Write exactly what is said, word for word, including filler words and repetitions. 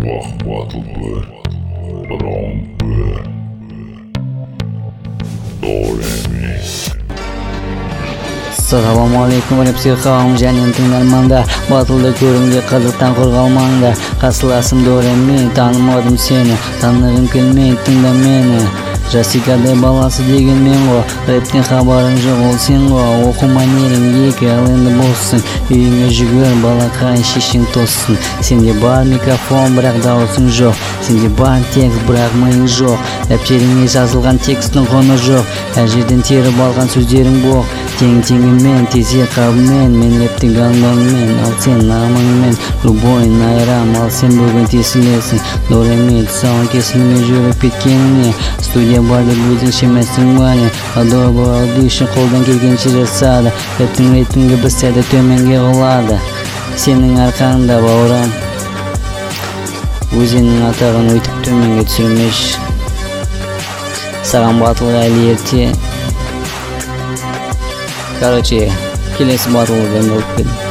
Bak batıldı, rompe, doremi. Assalamu alaikum repsiga qavm janin tinarmanda batılda körümge qalıqtan qurgalmanda qasılasın doremi tanımadım seni tanırım kelmeyettin de meni Jasikaday balası degen men go repten xabarың жоқ ол сен го оқу манерің екі ал енді болсын үйіңе жүгір балақайын шешең тоссын сенде бар микрофон бірақ дауысың жоқ сенде бар текст бірақ миың жоқ дәптеріңе жазылған текстің құны жоқ әр жерден теріп алған сөздерің боқ тең теңімен тезек қабымен мен рептің гандонмен ал сен намыңмен любойын айырам ал сен бүгін тесілесің дореми тұсауын кесілмей жүріп кеткеніне студия бар деп өзің шемесің бәне адорбы алды үшін қолдан келгенше жасады рептің рейтингі бір сәді төменге құлады сенің арқаңда бауырам өзеннің атағын өйтіп төменге түсірмеші саған батылға әлі ерте короче келесі батылға дайындалып келдім